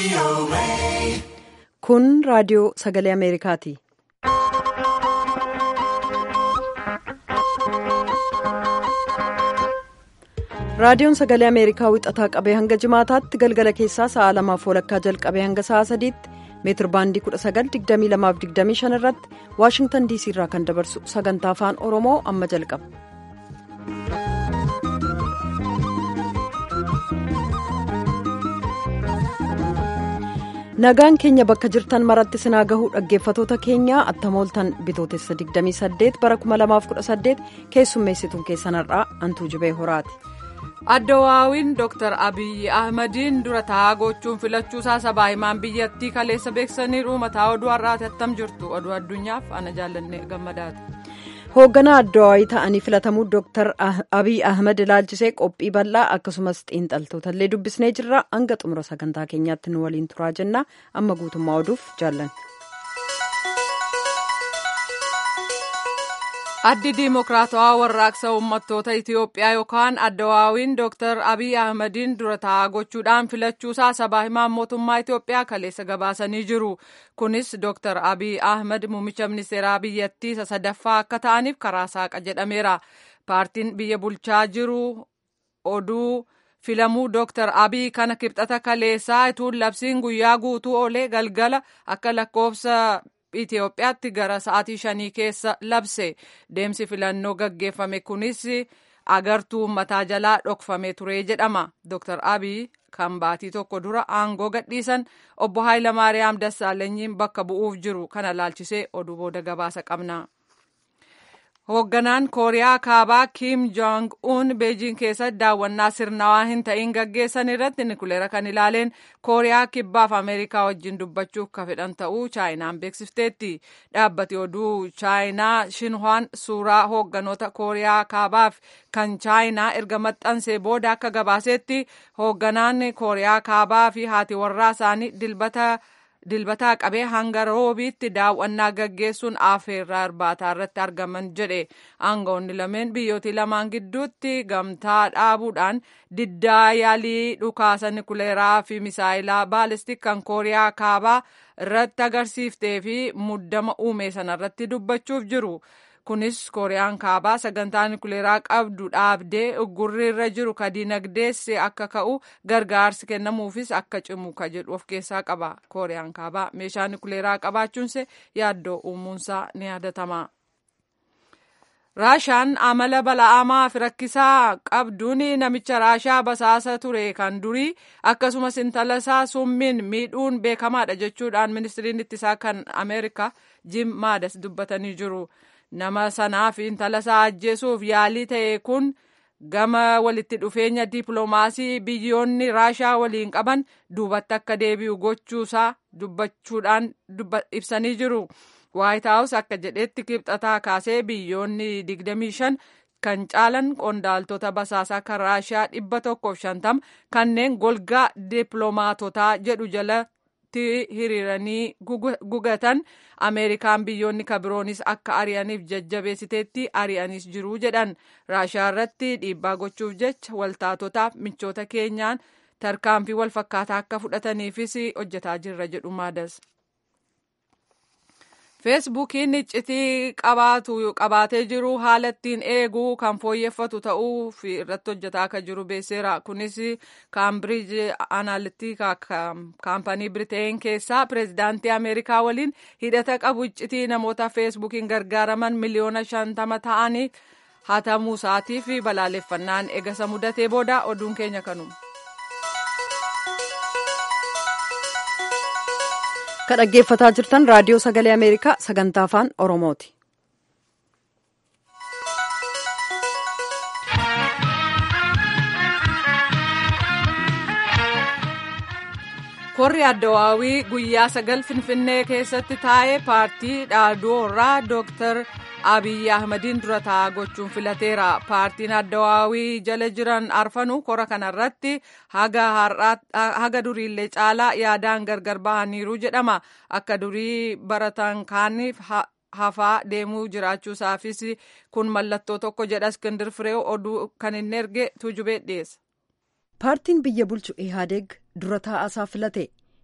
Kun raadiyoo sagalee Ameerikaati. Raadiyoon sagalee Ameerikaa wixataa qabee hanga jimaataatti galgala keessaa sa'a 2:00 jalqabee hanga sa'a 3:00 meetir baandii 19:22-25 irratti Waashingtan DC irraa kan dabarsu sagantaa afaan Oromoo amma jalqaba. Nagaan keenya bakka jirtan maratti sinaa gahuu dhaggeeffatoota keenya attamooltan bitootessa 28 bara 2018 keessummeessituun keessanarraa Antuu Jibee Horaati. Addawaawiin Dr. Abiyyi Ahmadiin dura taa'aa gochuun filachuusaa sabaa himaan biyyattii kaleessa beeksisaniiru. Mataa oduu har'aati attam jirtu oduu addunyaaf ana jaallanne gammadaati. Hoogganaa Addawaawii ta'anii filatamuu Dr. Abiyyi Ahmad ilaalchisee qophii bal'aa akkasumas xiinxaltoota illee dubbisnee jirra. Hanga xumura sagantaa keenyaatti nu waliin turaa jenna. Amma guutummaa oduuf jaallanne. Addi Diimokiraatawaa warraaqsa uummattoota Itiyoophiyaa yookaan Addawaawiin Dr. Abiyyi Ahmadiin dura taa'aa gochuudhaan filachuusaa sabaa himaan mootummaa Itiyoophiyaa kaleessa gabaasanii jiru. Kunis Dr. Abiyyi Ahmad muummicha ministeeraa biyyattii isa sadaffaa akka ta'aniif karaa saaqa jedhameera. Paartiin biyya bulchaa jiru oduu filamuu Dr. Abiyyi kana kibxata kaleessaa ituun labsiin guyyaa guutuu oolee galgala akka lakkoofsa Itiyoophiyaatti gara sa'aatii 5 keessa labse. Deemsi filannoo gaggeeffame kunis agartuu uummataa jalaa dhokfamee ture jedhama. Dr. Abiyyi kan baatii tokko dura aangoo gadhiisan obbo Hayilamaariyaam Dassaalenyiin bakka bu'uuf jiru. Kana laalchisee oduu booda gabaasa qabna. Hoogganaan Kooriyaa Kaabaa Kim Jong-un Beejiing keessatti daawwannaa sirnawaa hin ta'in gaggeessan irratti nikuleera kan ilaaleen Kooriyaa Kibbaaf Ameerikaa wajjin dubbachuuf ka fedhan ta'uu Chaayinaan beeksifteetti. Dhaabbati oduu Chaayinaa Shinhuwaan suuraa hoogganoota Kooriyaa Kaabaaf kan Chaayinaa erga maxxansee booda akka gabaasetti hoogganaan Kooriyaa Kaabaa fi haati warraa isaanii dilbataa qabee hanga roobiitti daawwannaa gaggeessuun afeerraa irbaataa irratti argaman jedhe. Aangawoonni lameen biyyooti lamaan gidduutti gamtaa dhaabuudhaan diddaa yaalii dhukaasa nikuleeraa fi misaayilaa baalistik kan Kooriyaa Kaabaa irratti agarsiiftee fi muddama uume sanarratti dubbachuuf jiru. Kunis Kooriyaan Kaabaa sagantaa nikuleeraa qabdu dhaabdee uggurri irra jiru ka dinagdeesse akka ka'u gargaarsi kennamuufis akka cimu ka jedhu of keessaa qaba. Kooriyaan Kaabaa meeshaa nikuleeraa qabaachuunse yaaddoo uumuunsaa ni yaadatama. Raashaan amala bala'amaa fi rakkisaa qabduun namicha Raashaa basaasa ture kan durii akkasumas intala isaa summiin miidhuun beekamaadha jechuudhaan ministiriin ittisaa kan Ameerikaa Jim Maadas dubbatanii jiru. Nama sanaaf intala isaa ajjeesuuf yaalii ta'e kun gama walitti dhufeenya dippiloomaasii biyyoonni Raashaa waliin qaban duubatti akka deebi'u gochuusaa dubbachuudhaan ibsanii jiru. Waayit Haawus akka jedhetti kibxataa kaasee biyyoonni 25 kan caalan qondaaltota basaasaa kan Raashaa 150 kanneen golgaa dippiloomaatotaa jedhu jala hiriiranii gugatan Ameerikaan biyyoonni kabiroonis akka ari'aniif jajjabeessiteetti ari'anis jiru jedhan. Raashaa irratti dhiibbaa gochuuf jecha waltaatotaaf michoota keenyaan tarkaanfii walfakkaataa akka fudhataniifis hojjetaa jirra jedhu Maadas. Feesbuukiin iccitii qabaatee jiru haala ittiin eeguu kan fooyyeffatu ta'uu fi irratti hojjetaa akka jiru beeseera. Kunis Kaambiriij Analytica kaampanii Biriteen keessaa pireezidaantii Ameerikaa waliin hidhata qabu iccitii namoota Feesbuukiin gargaaraman miliyoona 50 ta'anii hatamuu isaatii fi balaaleffannaan eegasa mudatee booda oduun keenya kanuma. Kan dhaggeeffataa jirtan raadiyoo sagalee Ameerikaa sagantaa afaan Oromooti. Korri Addawaawii guyyaa 9 Finfinnee keessatti taa'ee paartii dhaaduurraa Dr. Abiyyi Ahmadiin dura taa'aa gochuun filateera. Paartiin Addawaawii jala jiran arfanuu kora kanarratti haga duriillee caalaa yaadaan gargar bahaniiru jedhama. Akka durii baratan kaaniif hafaa deemuu jiraachuusaafis kun mallattoo tokko jedha. Iskindir Firee oduu kan inni erge Tuujubee dhiyeessa. Paartiin biyya bulchu Ihaadeeg dura taa'aasaa filate.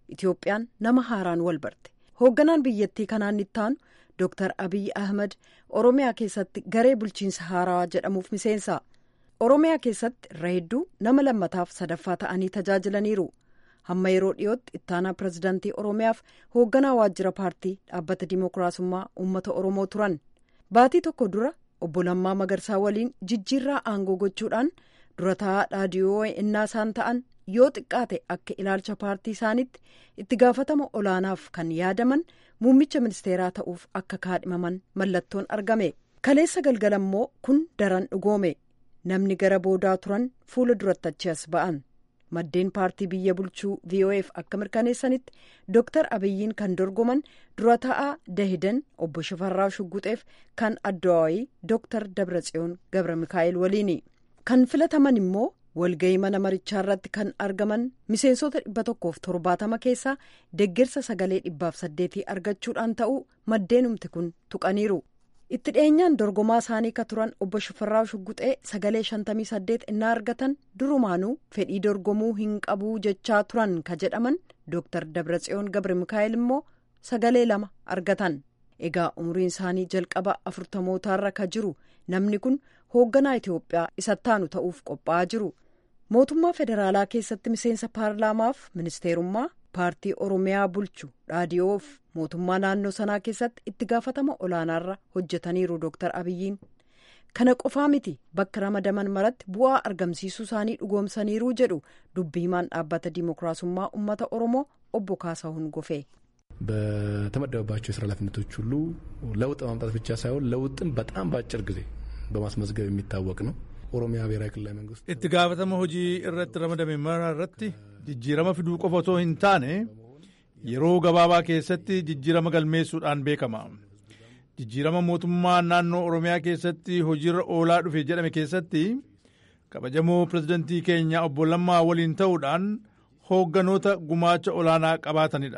Itoophiyaan nama haaraan wal barte. Hoogganaan biyyattii kanaan itti aanu Dr. Abiy Ahmed Oromiyaa keessatti garee bulchiinsa haarawaa jedhamuuf miseensa. Oromiyaa keessatti irra hedduu nama lammataaf sadaffaa ta'anii tajaajilaniiru. Hamma yeroo dhiyootti ittaanaa pirezidaantii Oromiyaaf hoogganaa waajjira paartii dhaabbata Dimookiraasummaa Uummata Oromoo turan. Baatii tokko dura obbo Lammaa Magarsaa waliin jijjiirraa aangoo gochuudhaan dura taa'aa dhaadiyoo innaa isaan ta'an yoo xiqqaate akka ilaalcha paartii isaaniitti itti gaafatama olaanaaf kan yaadaman muummicha ministeeraa ta'uuf akka kaadhimaman mallattoon argame. Kaleessa galgala immoo kun daran dhugoome. Namni gara boodaa turan fuula duratti achi as ba'an. Maddeen paartii biyya bulchuu VOF akka mirkaneessanitti Dr. Abiyyiin kan dorgoman dura taa'aa Dahidan obbo Shifarraa Shugguxeef kan Addawaayii Dr. Dabratsiyoon Gabra Mikaa'el waliini. Kan filataman immoo walga'ii mana marichaa irratti kan argaman miseensota 170 keessaa deeggarsa sagalee 800 argachuudhaan ta'uu maddeenumti kun tuqaniiru. Itti dhiyeenyaan dorgomaa isaanii ka turan obbo Shifarraa Shugguxee sagalee 58 innaa argatan durumaanuu fedhii dorgomuu hin qabuu jechaa turan ka jedhaman Dr. Dabratsiyoon Gabra Mikaa'el immoo sagalee 2 argatan. Egaa umriin isaanii jalqaba 40mootaarra ka jiru namni kun hoogganaa Itoophiyaa isattaanu ta'uuf qophaa'aa jiru. Mootummaa federaalaa keessatti miseensa paarlaamaaf ministeerummaa paartii Oromiyaa bulchu dhaadiyoof mootummaa naannoo sanaa keessatti itti gaafatama olaanaarra hojjetaniiru Dr. Abiyyiin. Kana qofaa miti bakka ramadaman maratti bu'aa argamsiisuu isaanii dhugoomsaniiru jedhu dubbii himaan dhaabbata Dimookiraasummaa Uummata Oromoo obbo Kaasahuun Gofee. በተመደበባቸው የስራ ኃላፊነቶች ሁሉ ለውጥ ማምጣት ብቻ ሳይሆን ለውጥን በጣም በአጭር ጊዜ በማስመዝገብ የሚታወቅ ነው። ኦሮሚያ ብሔራዊ ክልላዊ መንግስት እትጋፈተመ ሆጂ እረት ረመደመ መራረት ጅጅረመ ፊዱ ቆፎቶ ሂንታኔ የሮ ገባባ ኬሰቲ ጅጅረመ ገልሜሱዳን ቤከማ ጅጅረመ ሞቱማ ናኖ ኦሮሚያ ኬሰቲ ሆጂረ ኦላ ዱፌ ጀደመ ኬሰቲ ከበጀሞ ፕሬዝዳንቲ ኬኛ ኦቦ ለማ ወሊን ተውዳን ሆገኖተ ጉማቸ ኦላና ቀባተኒዳ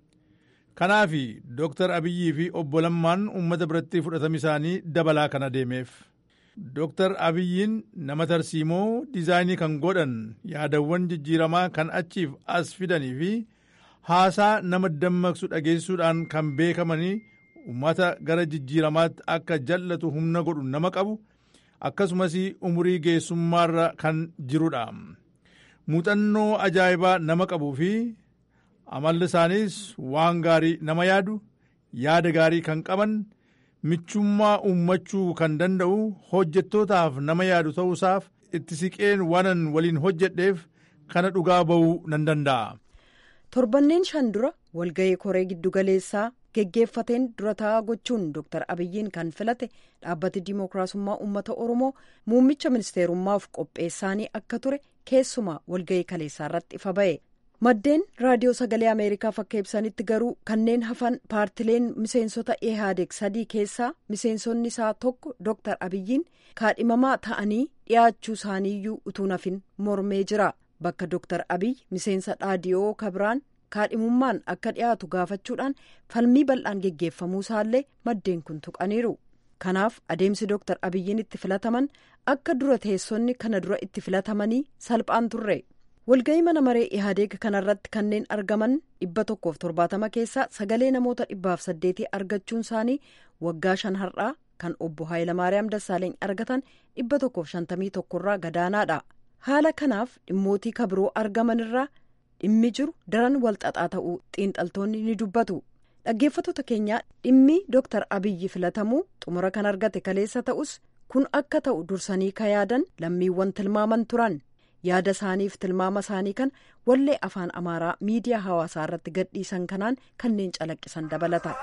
Kanaafi Dr. Abiyyi fi obbo Lammaan uummata biratti fudhatami isaanii dabalaa kana deemeef. Dr. Abiyyiin nama tarsiimoo diizaayinii kan godhan yaadawwan jijjiiramaa kan achiif as fidanii fi haasaa nama dammaqsu dhageessisuudhaan kan beekamanii uummata gara jijjiiramaatti akka jallatu humna godhu nama qabu akkasumas umurii geessummaarra kan jirudha. Muuxannoo ajaa'ibaa nama qabuu fi amalli isaaniis waan gaarii nama yaada gaarii kan qaban michummaa uummachuu kan danda'u hojjettootaaf nama yaadu ta'uusaaf itti siqeen waanan waliin hojjedheef kana dhugaa ba'uu nan danda'a. Torbanneen 5 dura walga'ii koree giddugaleessaa geggeeffateen dura taa'aa gochuun Dr. Abiyyiin kan filate dhaabbati Dimookiraasummaa Uummata Oromoo muummicha ministeerummaaf qopheessaanii akka ture keessumaa walga'ii kaleessaa irratti ifa ba'e. Maddeen raadiyoo sagalee Ameerikaaf akka ibsanitti garuu kanneen hafan paartileen miseensota EHADEG 3 keessaa miseensonni isaa tokko Dr. Abiyyiin kaadhimamaa ta'anii dhiyaachuu isaaniiyyuu utuu nafin mormee jira. Bakka Dr. Abiy miseensa dhaadiyoo kabiraan kaadhimummaan akka dhiyaatu gaafachuudhaan falmii bal'aan geggeeffamuu isaallee maddeen kun tuqaniiru. Kanaaf adeemsi Dr. Abiyyiin itti filataman akka dura teessonni kana dura itti filatamanii salphaan turre. Walga'ii mana maree EHADEG kanarratti kanneen argaman 170 keessaa sagalee namoota 800 argachuun isaanii waggaa 5 har'aa kan obbo Hayilamaariyaam Dassaaleeny argatan 151 irraa gadaanaadha. Haala kanaaf dhimmootii kabiroo argaman irraa dhimmi jiru daran walxaxaa ta'uu xiinxaltoonni ni dubbatu. Dhaggeeffattoota keenyaa dhimmi Dr. Abiyyi filatamuu xumura kan argate kaleessa ta'us kun akka ta'u dursanii ka yaadan lammiiwwan tilmaaman turan. Yaada isaaniif tilmaama isaanii kan wallee afaan Amaaraa miidiyaa hawaasaa irratti gadhiisan kanaan kanneen calaqqisan dabalata.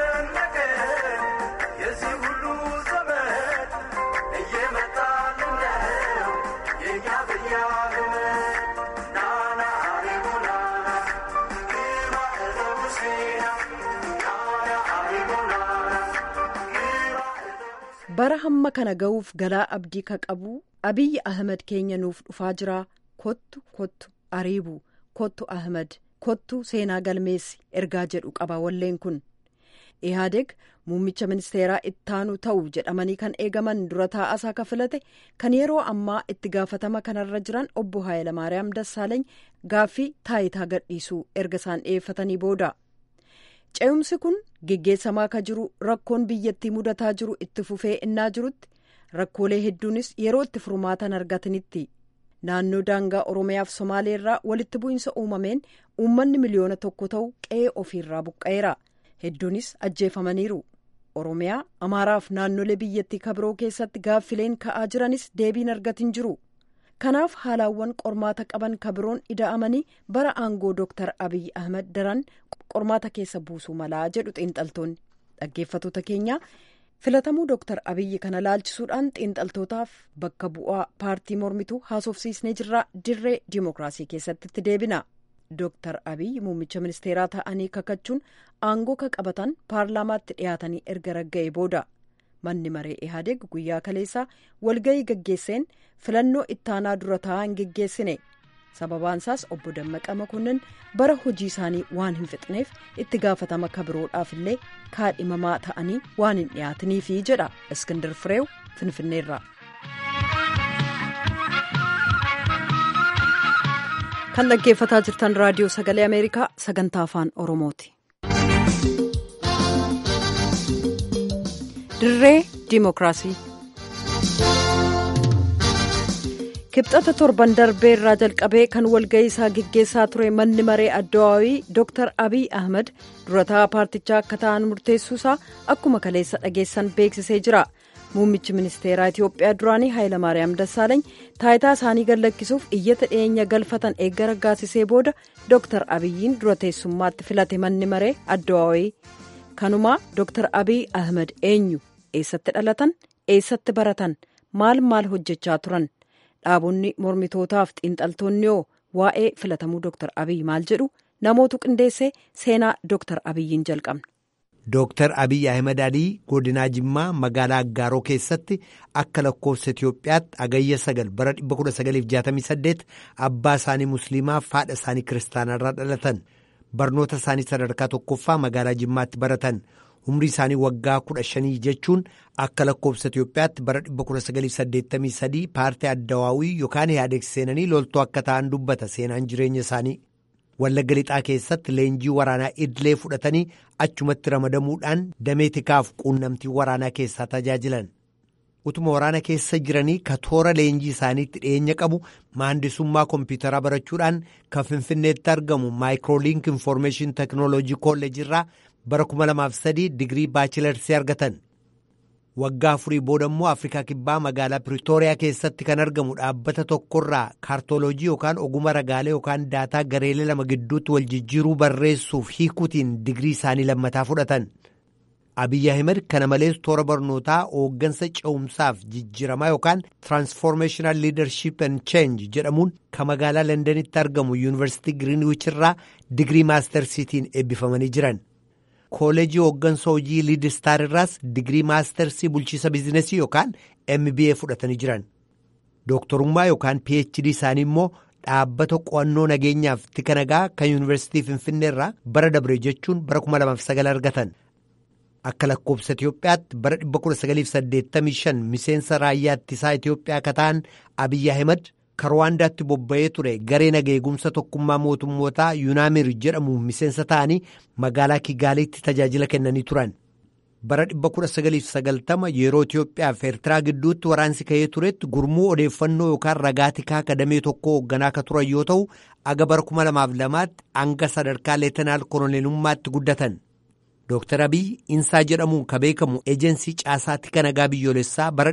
Bara hamma kana ga'uuf galaa abdii ka qabu Abiyyi Ahmed keenya nuuf dhufaa jira. Kottu ariibu kottu Ahmed kottu seenaa galmeessi ergaa jedhu qaba walleen kun. EHADEG muummicha ministeeraa ittaanu ta'u jedhamanii kan eegaman dura taa'asaa ka filate kan yeroo ammaa itti gaafatama kanarra jiran obbo Hayilamaariyaam Dassaaleeny gaaffii taayitaa gadhiisuu erga isaan dhiyeeffatanii booda. Ce'umsi kun geggeessamaa ka jiru rakkoon biyyattii mudataa jiru itti fufee innaa jirutti rakkoolee hedduunis yeroo itti furmaatan argatanitti. Naannoo daangaa Oromiyaaf Somaaleerraa walitti bu'iinsa uumameen uummanni miliyoona 1 ta'u qe'ee ofiirraa buqqa'eera. Hedduunis ajjeefamaniiru. Oromiyaa, Amaaraaf naannolee biyyattii kabiroo keessatti gaaffileen ka'aa jiranis deebiin argatin jiru. Kanaaf haalawwan qormaata qaban kabiroon ida'amanii bara aangoo Dr. Abiy Ahmed daran qormaata keessa buusuu malaa jedhu xiinxaltoonni. Dhaggeeffattoota keenya filatamuu Dr. Abiy kana laalchisuudhaan xiinxaltootaaf bakka bu'aa paartii mormituu haasofsiisnee jirra dirree dimookiraasii keessatti itti deebina. Dr. Abiy muummicha ministeeraa ta'anii kakachuun aangoo ka qabatan paarlaamaatti dhiyaatanii erga ragga'e booda manni maree Ihaadeeg guyyaa kaleessaa walga'ii gaggeesseen filannoo ittaanaa dura taa'aa hin geggeessine. Sababaansaas obbo Dammaqa Makonnin bara hojii isaanii waan hin fixneef itti gaafatama kabiroodhaaf illee kaadhimamaa ta'anii waan hin dhiyaataniifi jedha Iskindar Fireew Finfinneerraa. Kan dhaggeeffataa jirtan raadiyoo sagalee Ameerikaa sagantaa afaan Oromooti. Dirree Dimookiraasii. Kibxata torban darbee irraa jalqabee kan walga'ii isaa geggeessaa ture manni maree addawaawii Dr. Abiy Ahmed dura taa'aa paartichaa akka ta'an murteessuusaa akkuma kaleessa dhageessan beeksisee jira. Muummichi ministeeraa Itiyoophiyaa duraanii Hayilamaariyaam Dassaaleeny taayitaa isaanii gallakkisuuf iyyata dhiyeenya galfatan eegga raggaasisee booda Dr. Abiyyiin dura teessummaatti filate manni maree addawaawii. Kanumaa Dr. Abiy Ahmed eenyu? Eessatti dhalatan? Eessatti baratan? Maal hojjechaa turan? Dhaabonni mormitootaaf xiinxaltoonni hoo waa'ee filatamuu Dr. Abiy maal jedhu? Namootu qindeessee seenaa Dr. Abiyyiin jalqabna. Dr. Abiy Ahmed Alii godinaa Jimmaa magaalaa Aggaaroo keessatti akka lakkoofsa Itiyoophiyaatti agayya 9 bara 1968 abbaa isaanii musliimaaf haadha isaanii kiristaanarraa dhalatan. Barnoota isaanii sadarkaa tokkoffaa magaalaa Jimmaatti baratan. Umrii isaanii waggaa 15 jechuun akka lakkoofsa Itiyoophiyaatti bara 1983 paartii addawaawii yookaan Ihaadeeg seenanii loltuu akka ta'an dubbata seenaan jireenya isaanii. Wallagga Lixaa keessatti leenjii waraanaa idilee fudhatanii achumatti ramadamuudhaan damee tikaaf quunnamtii waraanaa keessaa tajaajilan. Utuma waraana keessa jiranii ka toora leenjii isaaniitti dhiyeenya qabu maandisummaa kompiitaraa barachuudhaan kan Finfinneetti argamu Maayikrooliink Infoormeeshin Teknooloojii Kolleejirraa bara 2003 digirii baachilarsii argatan. Waggaa 4 booda immoo Afrikaa Kibbaa magaalaa Piriitooriyaa keessatti kan argamu dhaabbata tokkorraa kaartooloojii yookaan oguma ragaalee yookaan daataa gareelee lama gidduutti wal jijjiiruu barreessuuf hiikuutiin digirii isaanii lammataa fudhatan. Abiy Ahmed kana malees toora barnootaa hooggansa ce'umsaaf jijjiiramaa yookaan Transformational Leadership and Change jedhamuun kan magaalaa Londanitti argamu Yuunivarsiitii Giriinwiich irraa digirii maastarsiitiin eebbifamanii jiran. Kooleejii hooggansa hojii Liidistaar irraas digirii maastarsii bulchiisa bizinesii yookaan MBA fudhatanii jiran. Dooktorummaa yookaan PhD isaanii immoo dhaabbata qo'annoo nageenyaaf tika nagaa kan Yuunivarsiitii Finfinnee irraa bara dabre jechuun bara 2009 argatan. Akka lakkoofsa Itiyoophiyaatti bara 1985 miseensa raayyaa ittisaa Itiyoophiyaa akka ta'an Abiy Ahmed kan Ruwaandaatti bobba'ee ture garee nageegumsa tokkummaa mootummootaa Yuunaamir jedhamu miseensa ta'anii magaalaa Kigaaliitti tajaajila kennanii turan. Bara 1990 yeroo Itiyoophiyaa fi Eertiraa gidduutti waraansi ka'ee turetti gurmuu odeeffannoo yookaan ragaa tikaa kadamee tokko hoogganaa akka turan yoo ta'u aga bara 2002tti hanga sadarkaa leetanaal koloneelummaatti guddatan. Dr. Abiy Insaa jedhamuun ka beekamu eejensii caasaa tika nagaa biyyoolessaa bara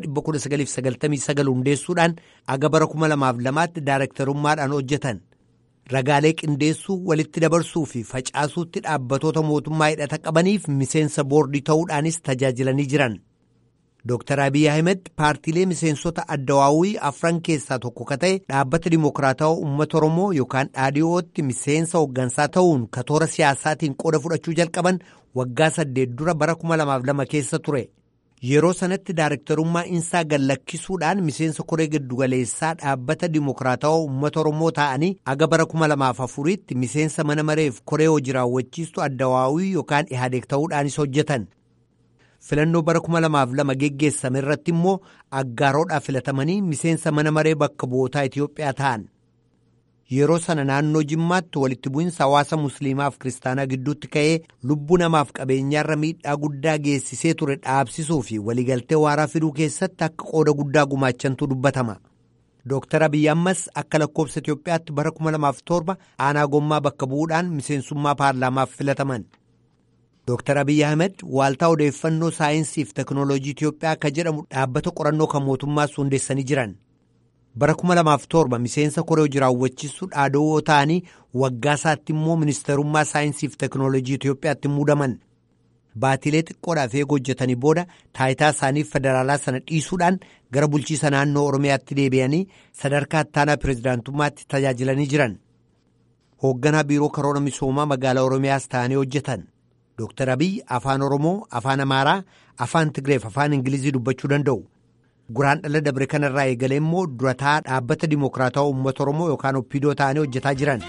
1999 hundeessuudhaan aga bara 2002tti daarektarummaadhaan hojjetan. Ragaalee qindeessuu walitti dabarsuu fi facaasuutti dhaabbatoota mootummaa hidhata qabaniif miseensa boordii ta'uudhaanis tajaajilanii jiran. Dr. Abiy Ahmed paartiilee miseensota addawaawii afran keessaa tokko ka ta'e dhaabbata dimokiraatawaa uummata Oromoo yookaan dhaadhiyootti miseensa hooggansaa ta'uun ka toora siyaasaatiin qooda fudhachuu jalqaban waggaa 8 dura bara 2002 keessa ture. Yeroo sanatti daarektarummaa Insaa gallakkisuudhaan miseensa koree giddugaleessaa dhaabbata dimokiraatawaa uummata Oromoo ta'anii aga bara 2004tti miseensa mana mareef koree hojii raawwachiistu addawaawii yookaan Ihaadeeg ta'uudhaanis hojjetan. filannoo bara 2002 geggeessame irratti immoo aggaaroodhaaf filatamanii miseensa mana maree bakka bu'ootaa Itiyoophiyaa ta'an. Yeroo sana naannoo Jimmaatti walitti bu'insa hawaasa Musliimaa fi Kiristaanaa gidduutti ka'ee lubbuu namaaf qabeenyaarra miidhaa guddaa geessisee ture dhaabsisuu fi waliigaltee waaraa fiduu keessatti akka qooda guddaa gumaachantu dubbatama. Dooktar Abiyyi ammas akka lakkoofsa Itiyoophiyaatti bara 2007 aanaa gommaa bakka bu'uudhaan miseensummaa paarlaamaaf filataman. Dooktar Abiyyi Ahmed waaltaa odeeffannoo saayinsii fi teknooloojii Itiyoophiyaa akka jedhamu dhaabbata qorannoo kan mootummaas hundeessanii jiran. Bara 2007 miseensa koree hojii raawwachiisuu dhaadowoo ta'anii waggaa isaatti immoo ministeerummaa saayinsii fi teknooloojii Itiyoophiyaatti muudaman. Baatilee xiqqoodhaaf eeguu hojjetanii booda taayitaa isaanii federaalaa sana dhiisuudhaan gara bulchiisa naannoo Oromiyaatti deebi'anii sadarkaa ittaanaa pireezidaantummaatti tajaajilanii jiran. Hoogganaa biiroo karoora misoomaa magaalaa Oromiyaas ta'anii hojjetan. Dooktar Abiyyi afaan Oromoo, afaan Amaaraa, afaan Tigree fi afaan Ingilizii dubbachuu danda'u. Guraan dhala dabre kanarraa eegalee immoo durataa dhaabbata Dimookiraatawaa Uummata Oromoo yookaan Oppiidoo ta'anii hojjetaa jiran.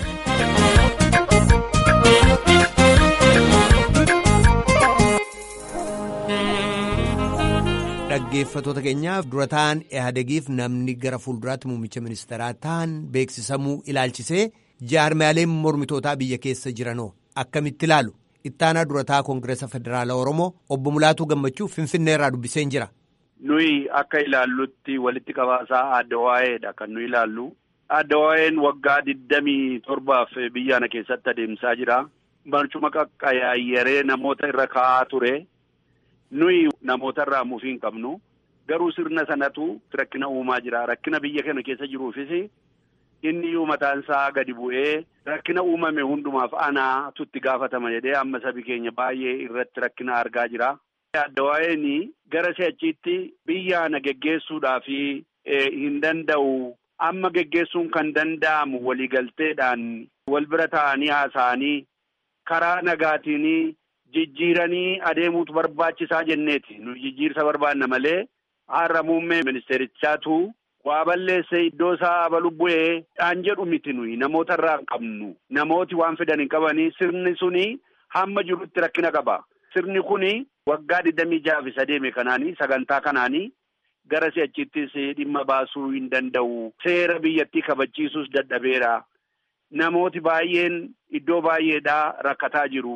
Dhaggeeffattoota keenyaaf durataan Ihaadegiif namni gara fuulduraatti muummicha ministeeraa ta'an beeksisamuu ilaalchisee jaarmiyaaleen mormitootaa biyya keessa jiranoo akkamitti ilaalu? Ittaanaa durataa Koongireesa Federaalaa Oromoo obbo Mulaatuu Gammachuu Finfinneerraa dubbiseen jira. Nuyi akka ilaallutti walitti qabaasaa Addawaa'eedha kan nuyi ilaallu. Addawaa'een waggaa 27 biyya kana keessatti adeemsaa jira. Barcuma qaqqaayyaree namoota irra kaa'aa ture. Nuyi namoota irraa muufii hin qabnu. Garuu sirna sanatu rakkina uumaa jira. Rakkina biyya kana keessa jiruufis inni iyyuu mataan isaa gadi bu'ee rakkina uumame hundumaaf anaatu itti gaafatama jedhee amma sabi keenya baay'ee irratti rakkina argaa jira. Addawaa'een gara si'achiitti biyya kana geggeessuudhaaf hin danda'u. Amma geggeessuun kan danda'amu waliigalteedhaan wal bira ta'anii haasa'anii karaa nagaatiin jijjiiranii adeemuutu barbaachisaa jenneeti. Nu jijjiirsa barbaanna malee har'a muummee ministeerichaatu waa balleesse iddoo isaa abalu bu'ee dhaan jedhu miti nuyi namoota irraa hin qabnu. Namooti waan fidan hin qabanii sirni suni hamma jirutti rakkina qaba. Sirni kuni waggaa 26 adeeme kanaanii sagantaa kanaanii gara si'achittis dhimma baasuu hin danda'u. Seera biyyattii kabachiisuus dadhabeera. Namooti baay'een iddoo baay'eedhaa rakkataa jiru.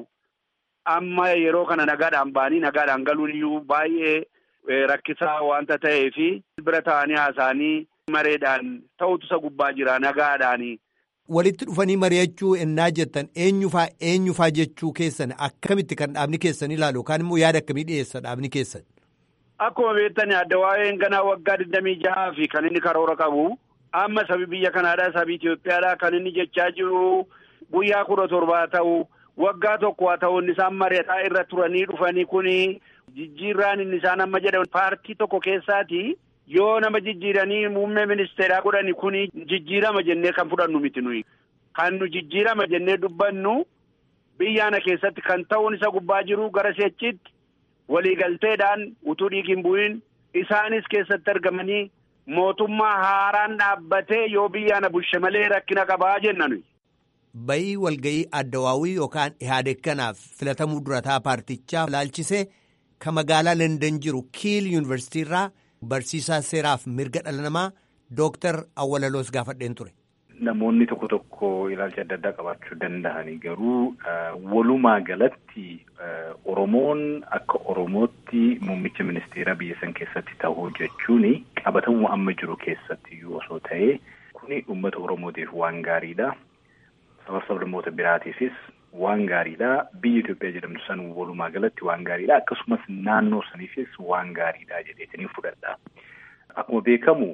Amma yeroo kana nagaadhaan ba'anii nagaadhaan galuun iyyuu baay'ee rakkisaa wanta ta'eefi bira ta'anii haasa'anii mareedhaan ta'utu isa gubbaa jira nagaadhaanii. Walitti dhufanii mari'achuu ennaa jettan eenyufaa jechuu keessan akkamitti kan dhaabni keessan ilaalu yookaan immoo yaada akkamii dhiyeessa dhaabni keessan? Akkuma beektani Addawaa'een ganaa waggaa 26 fi kan inni karoora qabu amma sabi biyya kanaadhaa sabi Itoophiyaadhaa kan inni jechaa jiru guyyaa 17 ta'u waggaa tokko haa ta'u inni isaan mari'ataa irra turanii dhufanii kuni jijjiirraan inni isaan amma jedhan paartii tokko keessaati yoo nama jijjiiranii muummee ministeeraa godhani kuni jijjiirama jennee kan fudhannu miti nuyi. Kan nu jijjiirama jennee dubbannu biyyaana keessatti kan ta'uun isa gubbaa jiru gara si'achitti waliigalteedhaan utuu dhiigin bu'in isaanis keessatti argamanii mootummaa haaraan dhaabbatee yoo biyyaana bulche malee rakkina qabaa jenna nuyi. Bayii walga'ii Addawaawii yookaan Ihaadeg kanaaf filatamuu durataa paartichaa ilaalchisee kan magaalaa London jiru Kiil Yuunivarsiitii irraa barsiisaa seeraaf mirga dhala namaa Dooktar Awwalaloos gaafadheen ture. Namoonni tokko tokko ilaalcha adda addaa qabaachuu danda'anii garuu walumaa galatti Oromoon akka Oromootti muummicha ministeeraa biyya san keessatti ta'uu jechuun qabatamuu amma jiru keessatti osoo ta'e kuni uummata Oromootiif waan gaariidha. Sablammoota biraatiifis waan gaariidha. Biyya Itoophiyaa jedhamtu san walumaa galatti waan gaariidha. Akkasumas naannoo saniifis waan gaariidha jedheetanii fudhadha. Akkuma beekamu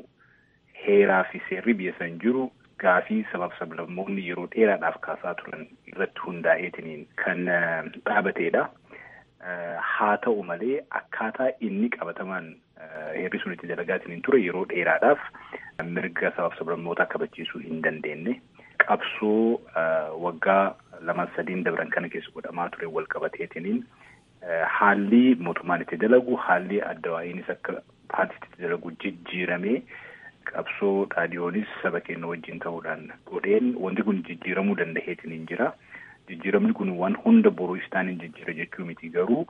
heeraa fi seerri biyya san jiru gaafii sablammoonni yeroo dheeraadhaaf kaasaa turan irratti hundaa'eetiniin kan dhaabateedha. Haa ta'u malee akkaataa inni qabatamaan heerri sun itti dalagaatiniin ture yeroo dheeraadhaaf mirga sablammootaa kabachiisuu hin dandeenye. Qabsoo waggaa 2-3 dabran kana keessa godhamaa ture wal qabateetiniin haalli mootummaan itti dalagu haalli Addawaa'eenis akka paartiitti itti dalagu jijjiiramee qabsoo dhaadiyoonis saba keenya wajjin ta'uudhaan godheen wanti kun jijjiiramuu danda'eetiniin jira. Jijjiiramni kun waan hunda boruu isaan hin jijjiira jechuu miti garuu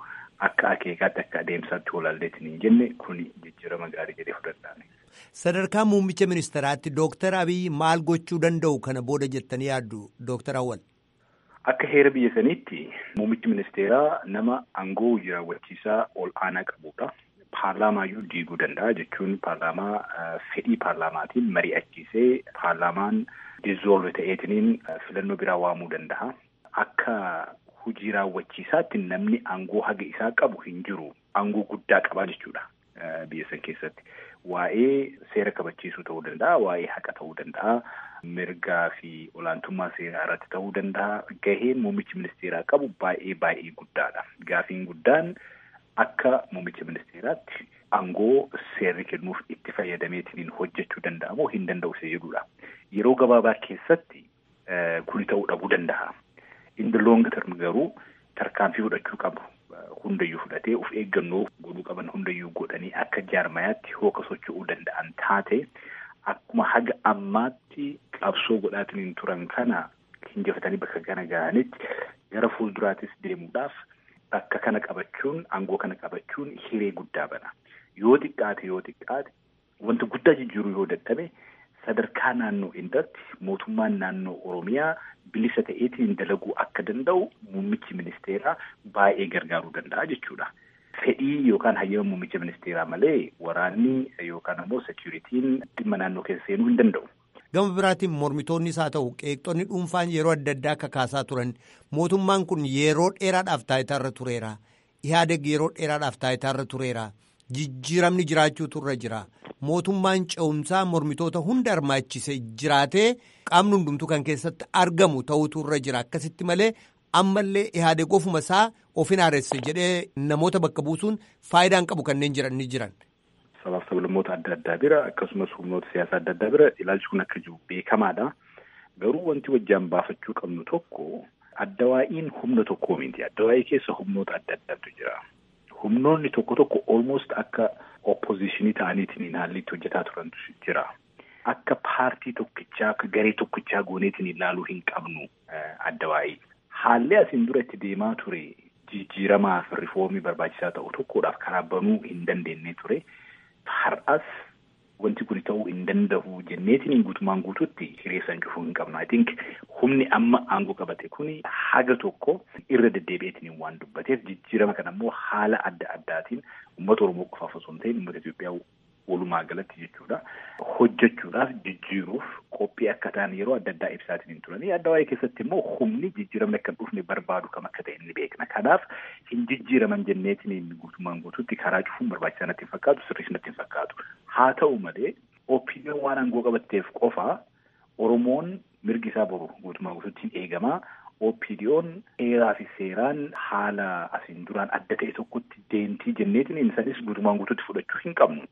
akka akeekaatti akka adeemsaatti walaalleetiin hin jenne kuni jijjiirama gaarii jedhee fudhadhaani. Sadarkaa muummicha ministeeraatti Dooktar Abiy maal gochuu danda'u kana booda jettanii yaaddu Dooktar Awwal? Akka heera biyya saniitti muummichi ministeeraa nama aangoo raawwachiisaa ol aanaa qabudha. Paarlaamaayyuu diiguu danda'a jechuun paarlaamaa fedhii paarlaamaatiin mari'achiisee paarlaamaan dizoolve ta'eetiniin filannoo biraa waamuu danda'a. Akka hojii raawwachiisaatti namni aangoo haga isaa qabu hin jiru. Aangoo guddaa qabaa jechuudha biyya san keessatti. Waa'ee seera kabachiisuu ta'uu danda'a, waa'ee haqa ta'uu danda'a, mirgaa fi olaantummaa seeraa irratti ta'uu danda'a. Gaheen muummichi ministeeraa qabu baay'ee guddaadha. Gaafiin guddaan akka muummicha ministeeraatti aangoo seerri kennuuf itti fayyadameetiin hojjechuu danda'a moo hin danda'u isa jedhudha. Yeroo gabaabaa keessatti kuni ta'uu dhabuu danda'a. In the long term garuu tarkaanfii fudhachuu qabu. Hundayyuu fudhatee of eeggannoo godhuu qaban hundayyuu godhanii akka jaarmayaatti hooka socho'uu danda'an taate akkuma haga ammaatti qabsoo godhaatiin turan kana hinjifatanii bakka kana ga'anitti gara fuulduraattis deemuudhaaf bakka kana qabachuun aangoo kana qabachuun hiree guddaa bana. Yoo xiqqaate wanta guddaa jijjiiruu yoo dadhabe sadarkaa naannoo irratti mootummaan naannoo Oromiyaa bilisa ta'eetiin dalaguu akka danda'u muummichi ministeeraa baay'ee gargaaruu danda'a jechuudha. Fedhii yookaan hayyama muummicha ministeeraa malee waraanni yookaan ammoo seekuritiin dhimma naannoo keessa seenuu hin danda'u. Gama biraatiin mormitoonnis haa ta'u qeeqxonni dhuunfaan yeroo adda addaa akka kaasaa turan mootummaan kun yeroo dheeraadhaaf taayitaarra tureera. Ihaadeg yeroo dheeraadhaaf taayitaarra tureera. Jijjiiramni jiraachuutu irra jira. Mootummaan ce'umsaa mormitoota hunda hirmaachise jiraatee qaamni hundumtuu kan keessatti argamu ta'utu irra jira. Akkasitti malee ammallee Ihaadeg ofuma isaa ofin haaresse jedhee namoota bakka buusuun faayidaan qabu kanneen jiran ni jiran. Sabaaf sablammoota adda addaa bira akkasumas humnoota siyaasaa adda addaa bira ilaalchi kun akka jiru beekamaadha. Garuu wanti wajjaan baafachuu qabnu tokko addawaa'iin humna tokkoo miti. Addawaa'ii keessa humnoota adda addaatu jira. Humnoonni tokko almost akka oppositionii ta'aniitiin haalli itti hojjetaa turantu jira. Akka paartii tokkichaa akka garee tokkichaa gooneetiin ilaaluu hin qabnu addawaa'ii. Haalli asiin dura itti deemaa ture jijjiiramaaf rifoomii barbaachisaa ta'u tokkodhaaf karaa banuu hin dandeenye ture. Har'as wanti kun ta'uu hin danda'u jenneetiin guutumaan guutuutti hireessan cufuu hin qabnu. I think humni amma aangoo qabate kuni haga tokko irra deddeebi'eetiin waan dubbateef jijjiirama kana immoo haala adda addaatiin uummata Oromoo qofaaf osoo hin ta'in uummata Itoophiyaa walumaa galatti jechuudha. Hojjechuudhaaf jijjiiruuf qophii akka ta'an yeroo adda addaa ibsaatiin turanii addawaa'ii keessatti immoo humni jijjiiramni akka dhufne barbaadu kam akka ta'e ni beekna. Kanaaf hin jijjiiraman jenneetiin guutumaan guutuutti karaa cufuun barbaachisaa natti hin fakkaatu, sirriis natti hin fakkaatu. Haa ta'u malee opiniyoon waan aangoo qabatteef qofa Oromoon mirgi isaa boru guutumaan guutuutti hin eegamaa. Opiniyoon heeraa fi seeraan haala asiin duraan adda ta'e tokkotti deemtii jenneetiin isanis guutumaan guutuutti fudhachuu hin qabnu.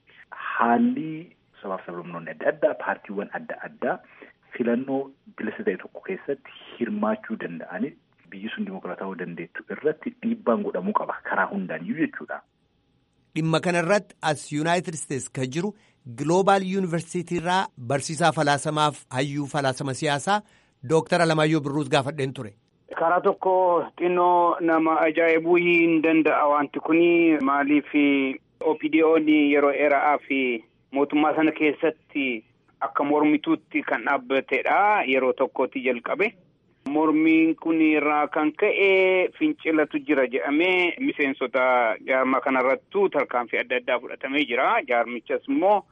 Haalli sabaaf sablammoonni adda addaa paartiiwwan adda addaa filannoo bilisa ta'e tokko keessatti hirmaachuu danda'anii biyyi sun dimokiraataa dandeettu irratti dhiibbaan godhamuu qaba karaa hundaaniyyuu jechuudha. Dhimma kana irratti as Yuunaayitid Isteetsi kan jiru Gloobaal Yuunivarsiitii irraa barsiisaa falaasamaaf hayyuu falaasama siyaasaa Dooktar Alamaayyoo Birruus gaafadheen ture. Karaa tokko xinnoo nama ajaa'ibuu hin danda'a wanti kuni maaliif OPDO'n yeroo dheeraa fi mootummaa sana keessatti akka mormituutti kan dhaabbatedha. Yeroo tokkotti jalqabe. Mormiin kun irraa kan ka'e fincilatu jira jedhamee miseensota jaarmaa kanarrattuu tarkaanfii adda addaa fudhatamee jira. Jaarmichas immoo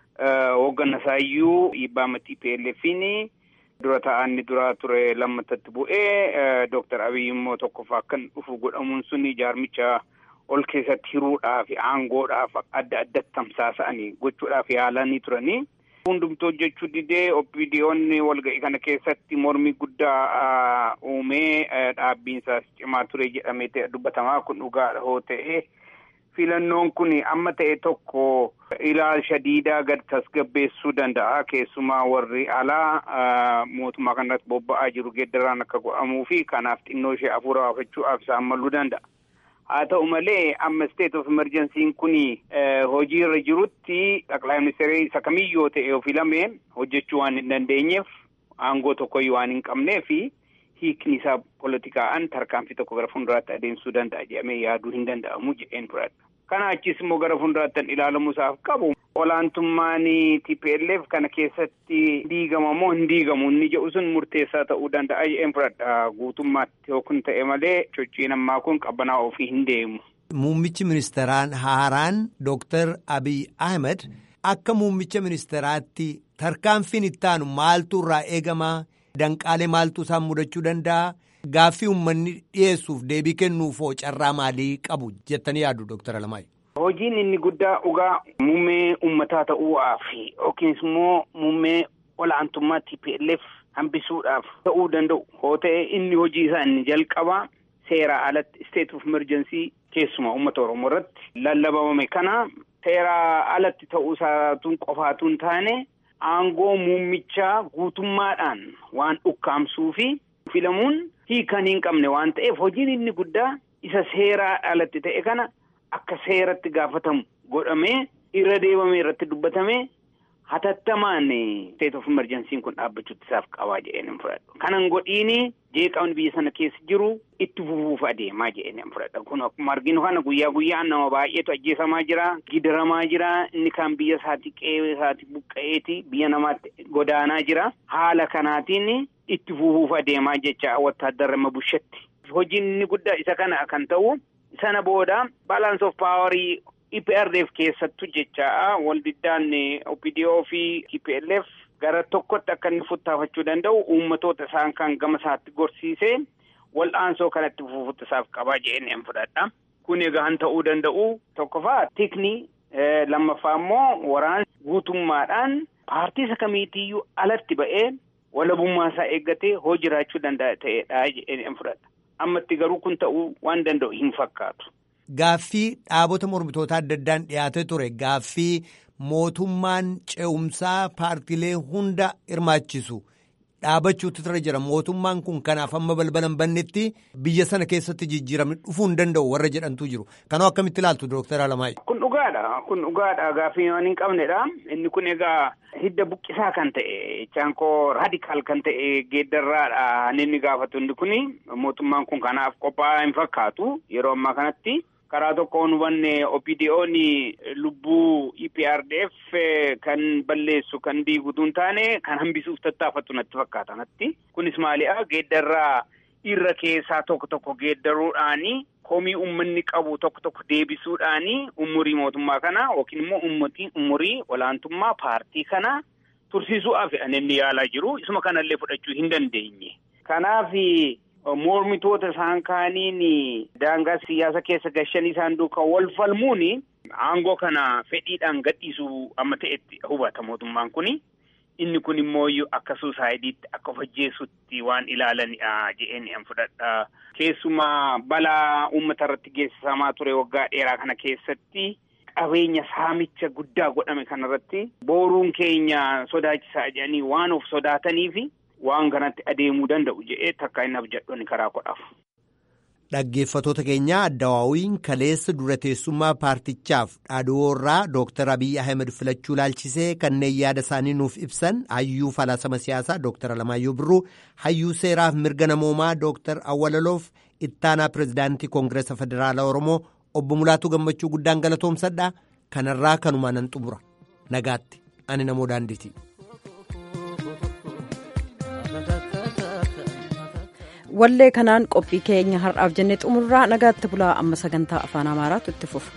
hooggannasaayyuu dhiibbaa TPLF'n dura taa'anni dura ture lammatatti bu'ee Dooktar Abiy immoo tokkoffaa akkan dhufu godhamuun suni jaarmicha ol keessatti hiruudhaaf aangoodhaaf adda addatti tamsaasa'anii gochuudhaaf yaalanii turanii. Hundumtuu hojjechuu didee OPDO'n walga'ii kana keessatti mormii guddaa uumee dhaabbiinsaas cimaa ture jedhamee dubbatamaa kun dhugaadha hoo ta'e filannoon kun amma ta'e tokko ilaalcha diidaa gad tasgabbeessuu danda'a. Keessumaa warri alaa mootummaa kanatti bobba'aa jiru geeddaraan akka godhamuu fi kanaaf xinnoo ishee hafuura baafachuudhaaf isaan malluu danda'a. Haa ta'u malee amma state of emergency kun hojii irra jirutti xaqilaa ministeerii isa kamiyyoo ta'e filamee hojjechuu waan hin dandeenyeef aangoo tokkoyyuu waan hin qabnee fi hiikni isaa poolitikaan tarkaanfii tokko gara fuulduraatti adeemsuu danda'a jedhamee yaaduu hin danda'amu jedheen fudhadha. Kana achis immoo gara fuulduraatti ilaalamuu isaaf qabu. Olaantummaan TPLF kana keessatti diigama moo hin diigamu inni jedhu sun murteessaa ta'uu danda'a jedheen fudhadha. Guutummaatti yookiin ta'e malee sochiin ammaa kun qabbanaa ofii hin deemu. Muummichi ministeeraan haaraan Dr. Abiy Ahmed akka muummicha ministeeraatti tarkaanfiin itti aanu maaltu irraa eegama? Danqaalee maaltu isaan mudachuu danda'a? Gaaffii uummanni dhiyeessuuf deebii kennuufoo carraa maalii qabu jettanii yaaddu Dr. Alamaayi? Hojiin inni guddaa dhugaa muummee uummataa ta'uudhaaf yookiin immoo muummee olaantummaa TPLF hambisuudhaaf ta'uu danda'u. Hoo ta'e inni hojii isaa inni jalqabaa seera alatti state of emergency keessumaa uummata Oromoo irratti lallabamame kana seera alatti ta'uu isaatuun qofaatuun taane aangoo muummichaa guutummaadhaan waan ukkaamsuu fi filamuun hiikan hin qabne waan ta'eef hojiin inni guddaa isa seera alatti ta'e kana akka seeratti gaafatamu godhamee irra deebamee irratti dubbatamee hatattamaan state of emergency kun dhaabbachuutti isaaf qabaa jedheen hin fudhadhu. Kanan godhiini jeeqamni biyya sana keessa jiru itti fufuuf adeemaa jedheen hin fudhadhu. Kun akkuma arginu kana guyyaa guyyaan nama baay'eetu ajjeesamaa jira, gidiramaa jira, inni kaan biyya isaati qe'ee isaati buqqa'eeti biyya namaatti godaanaa jira. Haala kanaatiin itti fufuuf adeemaa jecha wattaaddarama bushatti. Hojiin inni guddaa isa kana kan ta'u sana booda balance of power EPRDF keessattu jecha waldiddaan OPDO fi TPLF gara tokkotti akka inni futtaafachuu danda'u uummatoota isaan kan gama isaatti gorsiisee wal'aansoo kanatti fufuutti isaaf qabaa jedheen hin fudhadha. Kun egaa ta'uu danda'u tokkoffaa tikni lammaffaa immoo waraan guutummaadhaan paartii isa kamiitiyyuu alatti ba'ee walabummaa isaa eeggatee hojii jiraachuu danda'a ta'edha jedheen hin fudhadha. Ammatti garuu kun ta'uu waan danda'u hin fakkaatu. Gaaffii dhaabota mormitoota adda addaan dhiyaatee ture gaaffii mootummaan ce'umsaa paartiilee hunda hirmaachisu dhaabachuutti ture jira. Mootummaan kun kanaaf amma balbala hin bannetti biyya sana keessatti jijjiiramni dhufuu hin danda'u warra jedhantu jiru. Kanoo akkamitti ilaaltu Dr. Alamaayi? Kun dhugaadha. Gaaffii waan hin qabnedha. Inni kun egaa hidda buqqisaa kan ta'e chaankoo raadikaal kan ta'e geeddarraadha inni gaafatu inni kuni mootummaan kun kanaaf qophaa'aa hin fakkaatu yeroo ammaa kanatti. Karaa tokkoon hubanne OPDO'n lubbuu EPRDF kan balleessu kan diigutuun taane kan hambisuuf tattaafatu natti fakkaata natti. Kunis maali'a geeddarraa irra keessaa tokko geeddaruudhaani komii uummanni qabu tokko deebisuudhaani umurii mootummaa kana yookiin immoo umurii olaantummaa paartii kana tursiisuudhaaf inni yaalaa jiru. Isuma kanallee fudhachuu hin dandeenye. Kanaaf mormitoota isaan kaaniin daangaa siyaasa keessa gashanii isaan duukaa wal falmuun aangoo kana fedhiidhaan gadhiisuu amma ta'etti hubata mootummaan kuni. Inni kun immoo akka suusaayidiitti akka hojjeessutti waan ilaalanidha jedheen hin fudhadha. Keessumaa balaa uummata irratti geessisamaa ture waggaa dheeraa kana keessatti qabeenya saamicha guddaa godhame kanarratti booruun keenya sodaachisaa jedhanii waan of sodaataniifi waan kanatti adeemuu danda'u jedhee takka inni abjadhoonni karaa godhaaf. Dhaggeeffatoota keenya Addawaawwiin kaleessa dura teessummaa paartichaaf dhaadhiwoorraa Dr. Abiy Ahmed filachuu laalchisee kanneen yaada isaanii nuuf ibsan hayyuu falaasama siyaasaa Dr. Alamaayyoo Birruu, hayyuu seeraaf mirga namoomaa Dr. Awwalaloof ittaanaa pirezidaantii Koongireesa Federaalaa Oromoo obbo Mulaatuu Gammachuu guddaan galatoomsadha. Kanarraa kanumaan nan xumura. Nagaatti. Ani namoo daandiiti. Wallee kanaan qophii keenya har'aaf jennee xumurraa nagaatti bulaa amma sagantaa afaan Amaaraatu itti fufa.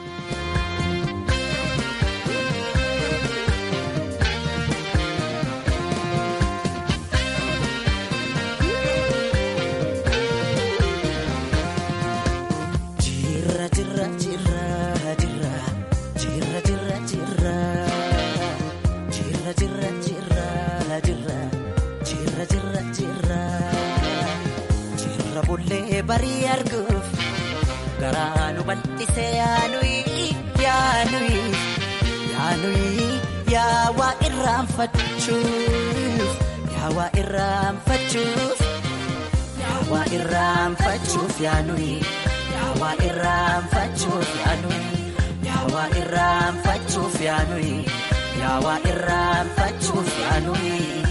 Barii arguuf garaa nu bal'isee yaanuyi yaa waa irraanfachuuf yaanuyi.